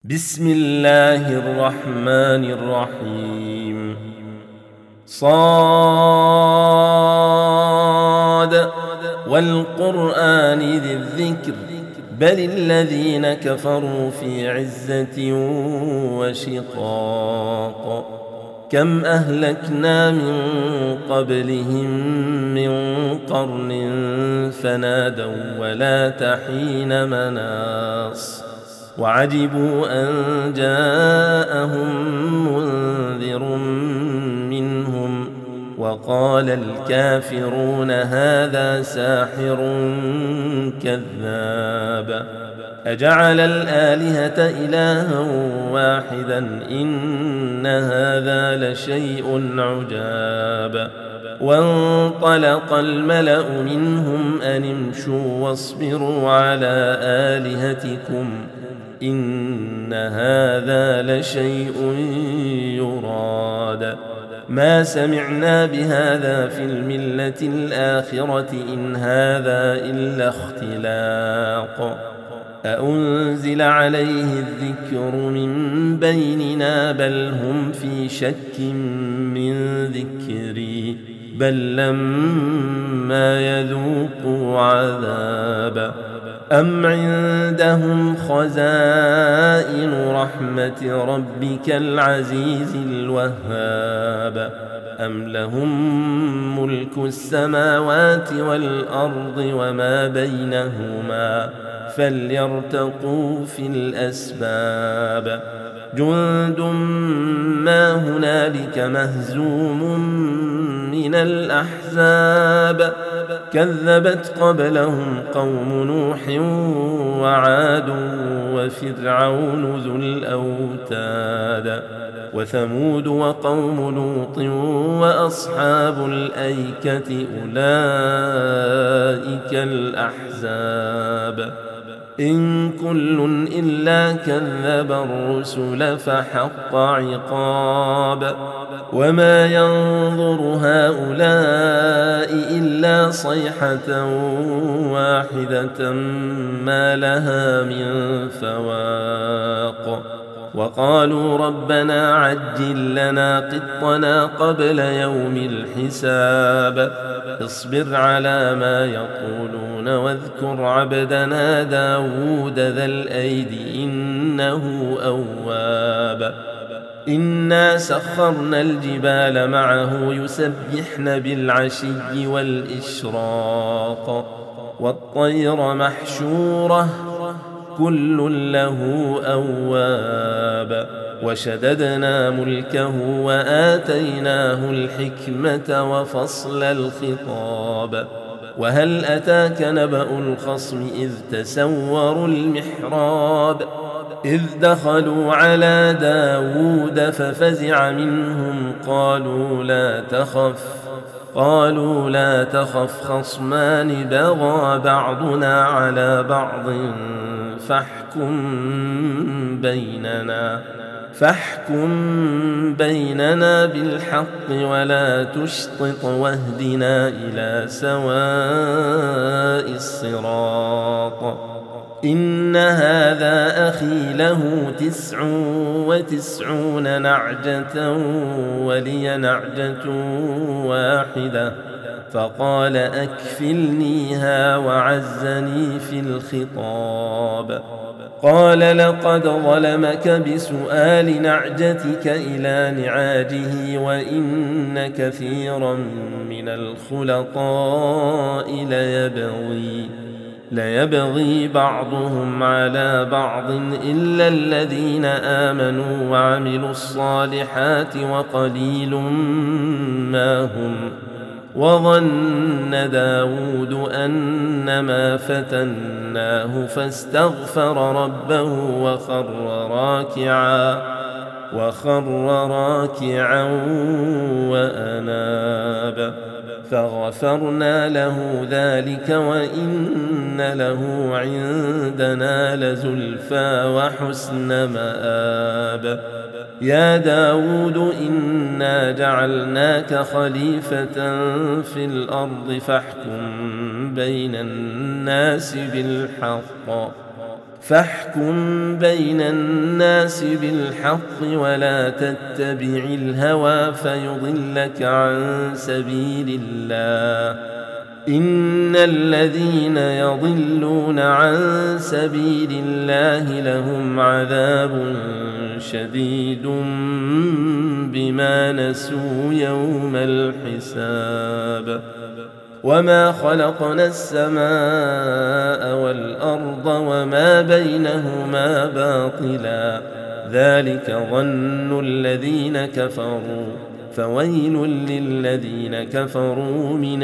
بسم الله الرحمن الرحيم. صاد والقرآن ذي الذكر بل الذين كفروا في عزة وشقاق. كم أهلكنا من قبلهم من قرن فنادوا ولا تحين مناص وعجبوا أن جاءهم منذر منهم وقال الكافرون هذا ساحر كذاب أجعل الآلهة إلها واحدا إن هذا لشيء عجاب. وانطلق الملأ منهم أن امشوا واصبروا على آلهتكم إن هذا لشيء يراد ما سمعنا بهذا في الملة الآخرة إن هذا إلا اختلاق أأنزل عليه الذكر من بيننا بل هم في شك من ذكري بل لما يذوقوا عذاب أم عندهم خزائن رحمة ربك العزيز الوهاب أم لهم ملك السماوات والأرض وما بينهما فليرتقوا في الأسباب. جند ما هنالك مهزوم من الأحزاب كذبت قبلهم قوم نوح وعاد وفرعون ذو الأوتاد وثمود وقوم لوط وأصحاب الأيكة أولئك الأحزاب إن كل إلا كذب الرسل فحق عقاب. وما ينظر هؤلاء إلا صيحة واحدة ما لها من فواق. وقالوا ربنا عجل لنا قطنا قبل يوم الحساب اصبر على ما يقولون واذكر عبدنا داود ذا الأيد إنه أواب. إنا سخرنا الجبال معه يسبحن بالعشي والإشراق والطير محشورة كل له أواب. وشددنا ملكه وآتيناه الحكمة وفصل الخطاب. وهل أتاك نبأ الخصم إذ تسوروا المحراب إذ دخلوا على داود ففزع منهم قالوا لا تخف خصمان بغى بعضنا على بعض فاحكم بيننا بالحق ولا تشطط واهدنا إلى سواء الصراط. إن هذا أخي له 99 نعجة ولي نعجة واحدة فقال أكفلنيها وعزني في الخطاب. قال لقد ظلمك بسؤال نعجتك إلى نعاجه وإن كثيرا من الخلطاء ليبغي بعضهم على بعض إلا الذين آمنوا وعملوا الصالحات وقليل ما هم. وظن داود أنما فتناه فاستغفر ربه وخر راكعا وأناب فغفرنا له ذلك وإن له عندنا لزلفى وحسن مآب. يا داود إنا جعلناك خليفة في الأرض فاحكم بين الناس بالحق فاحكم بين الناس بالحق ولا تتبع الهوى فيضلك عن سبيل الله إن الذين يضلون عن سبيل الله لهم عذاب شديد بما نسوا يوم الحساب وما خلقنا السماء والأرض وما بينهما باطلا ذلك ظن الذين كفروا فويل للذين كفروا من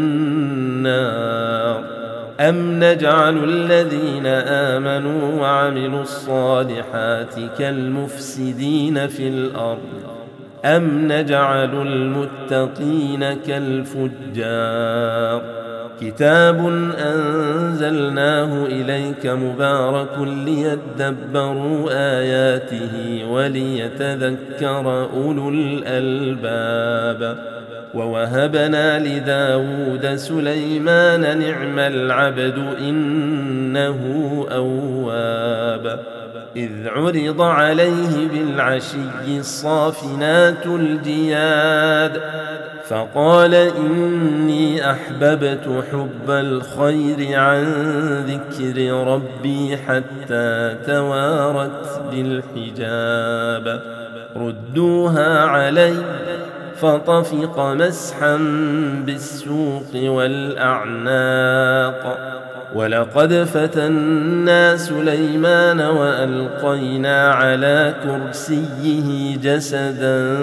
النار أم نجعل الذين آمنوا وعملوا الصالحات كالمفسدين في الأرض أم نجعل المتقين كالفجار كتاب أنزلناه إليك مبارك ليدبروا آياته وليتذكر أولو الألباب ووهبنا لداود سليمان نعم العبد إنه أواب إذ عرض عليه بالعشي الصافنات الجياد فقال إني أحببت حب الخير عن ذكر ربي حتى توارت بالحجاب ردوها علي فطفق مسحا بالسوق والأعناق ولقد فتنا سليمان وألقينا على كرسيه جسدا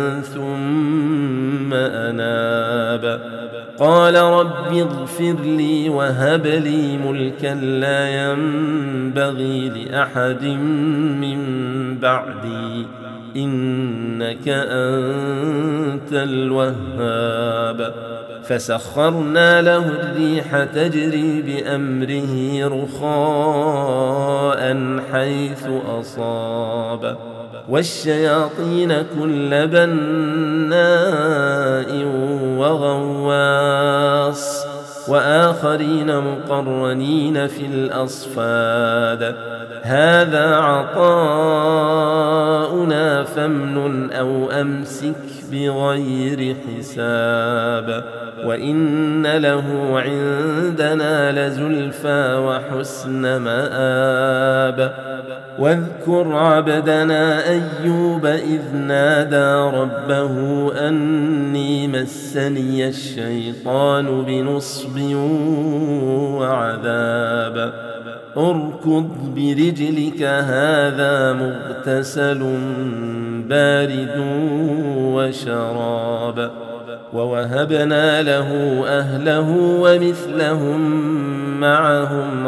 ثم أناب قال رب اغفر لي وهب لي ملكا لا ينبغي لأحد من بعدي إنك أنت الوهاب فسخرنا له الريح تجري بأمره رخاء حيث أصاب والشياطين كل بناء وغواص وآخرين مقرنين في الأصفاد هذا عطاؤنا فامنن أو أمسك بغير حساب وإن له عندنا لزلفى وحسن مآب واذكر عبدنا أيوب إذ نادى ربه أني مسني الشيطان بنصب وعذاب اركض برجلك هذا مغتسل بارد وشراب ووهبنا له أهله ومثلهم معهم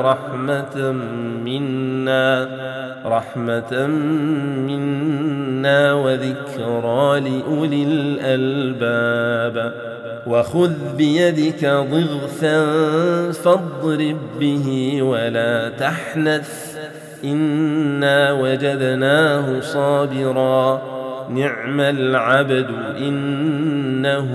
رحمة منا وذكرى لأولي الألباب وخذ بيدك ضغثا فاضرب به ولا تحنث إنا وجدناه صابرا نعم العبد إنه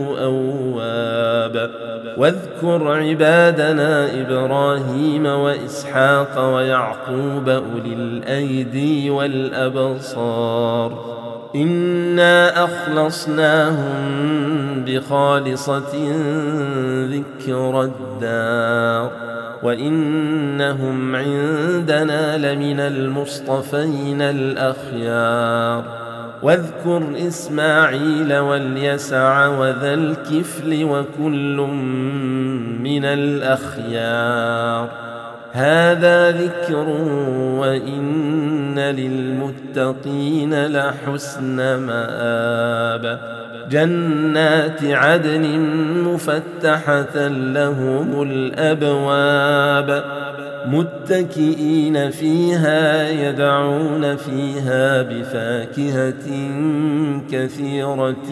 أواب واذكر عبادنا إبراهيم وإسحاق ويعقوب أولي الأيدي والأبصار إنا أخلصناهم بخالصة ذكر الدار وإنهم عندنا لمن المصطفين الأخيار واذكر إسماعيل واليسع وذا الكفل وكل من الأخيار هذا ذكر وإن للمتقين لحسن مآب جنات عدن مفتحة لهم الأبواب متكئين فيها يدعون فيها بفاكهة كثيرة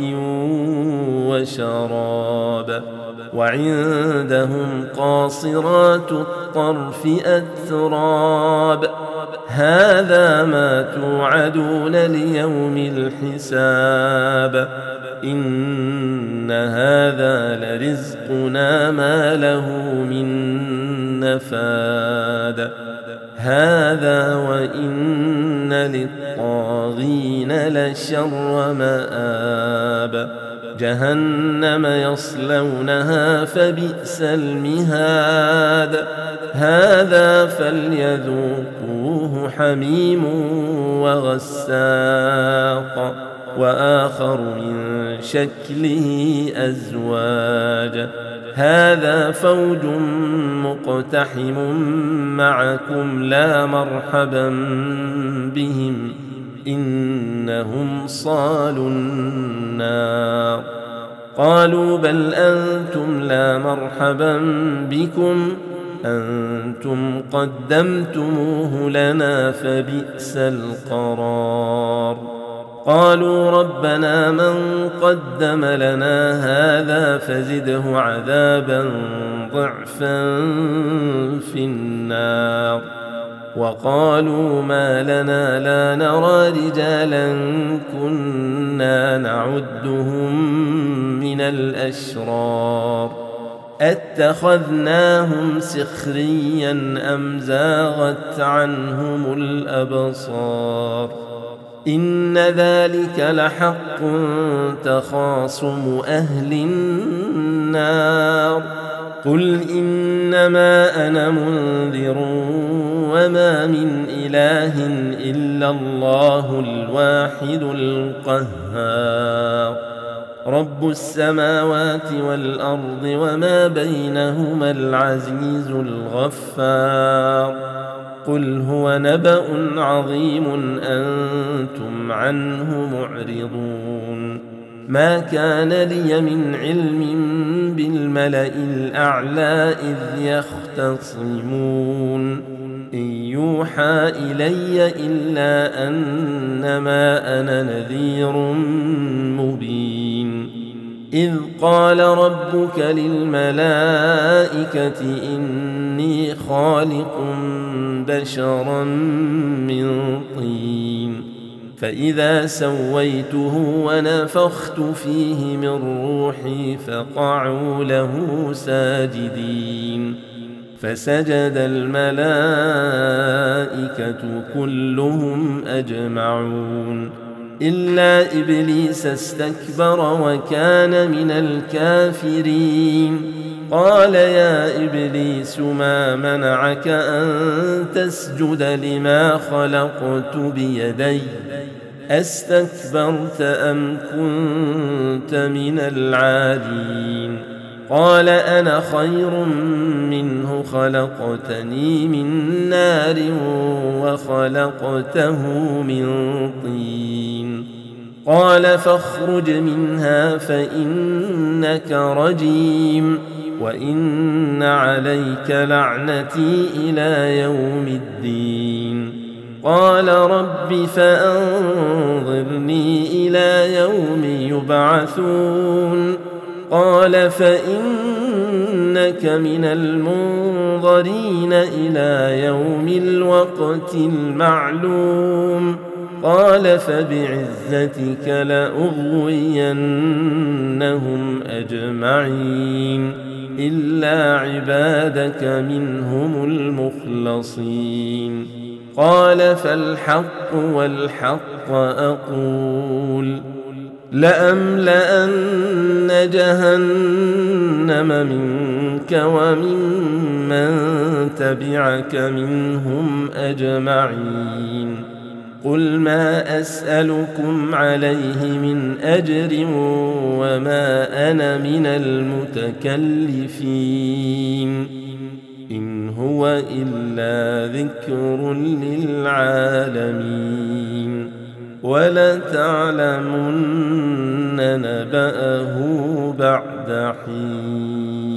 وشراب وعندهم قاصرات الطرف أتراب هذا ما توعدون ليوم الحساب إن هذا لرزقنا ما له من نفاد هذا وإن للطاغين لشر مآب جهنم يصلونها فبئس المهاد هذا فليذوقوه حميم وغساق وآخر من شكله أزواج هذا فوج مقتحم معكم لا مرحبا بهم إنهم صالوا النار قالوا بل أنتم لا مرحبا بكم أنتم قدمتموه لنا فبئس القرار قالوا ربنا من قدم لنا هذا فزده عذابا ضعفا في النار وقالوا ما لنا لا نرى رجالا كنا نعدهم من الأشرار أتخذناهم سخريا أم زاغت عنهم الأبصار إن ذلك لحق تخاصم أهل النار قل إنما أنا منذر وما من إله إلا الله الواحد القهار رب السماوات والأرض وما بينهما العزيز الغفار قل هو نبأ عظيم أنتم عنه معرضون ما كان لي من علم بالملأ الأعلى إذ يختصمون إن يوحى إلي إلا أنما أنا نذير مبين إذ قال ربك للملائكة إني خالق بشرا من طين فإذا سويته ونفخت فيه من روحي فقعوا له ساجدين فسجد الملائكة كلهم أجمعون إلا إبليس استكبر وكان من الكافرين قال يا إبليس ما منعك أن تسجد لما خلقت بيدي أستكبرت أم كنت من العالين قال أنا خير منه خلقتني من نار وخلقته من طين قال فاخرج منها فإنك رجيم وإن عليك لعنتي إلى يوم الدين قال رب فأنظرني إلى يوم يبعثون قال فإنك من المنظرين إلى يوم الوقت المعلوم قال فبعزتك لأغوينهم أجمعين إلا عبادك منهم المخلصين قال فالحق والحق أقول لأملأن جهنم منك وممن تبعك منهم أجمعين قل ما أسألكم عليه من أجر وما أنا من المتكلفين إن هو إلا ذكر للعالمين ولتعلمن نبأه بعد حين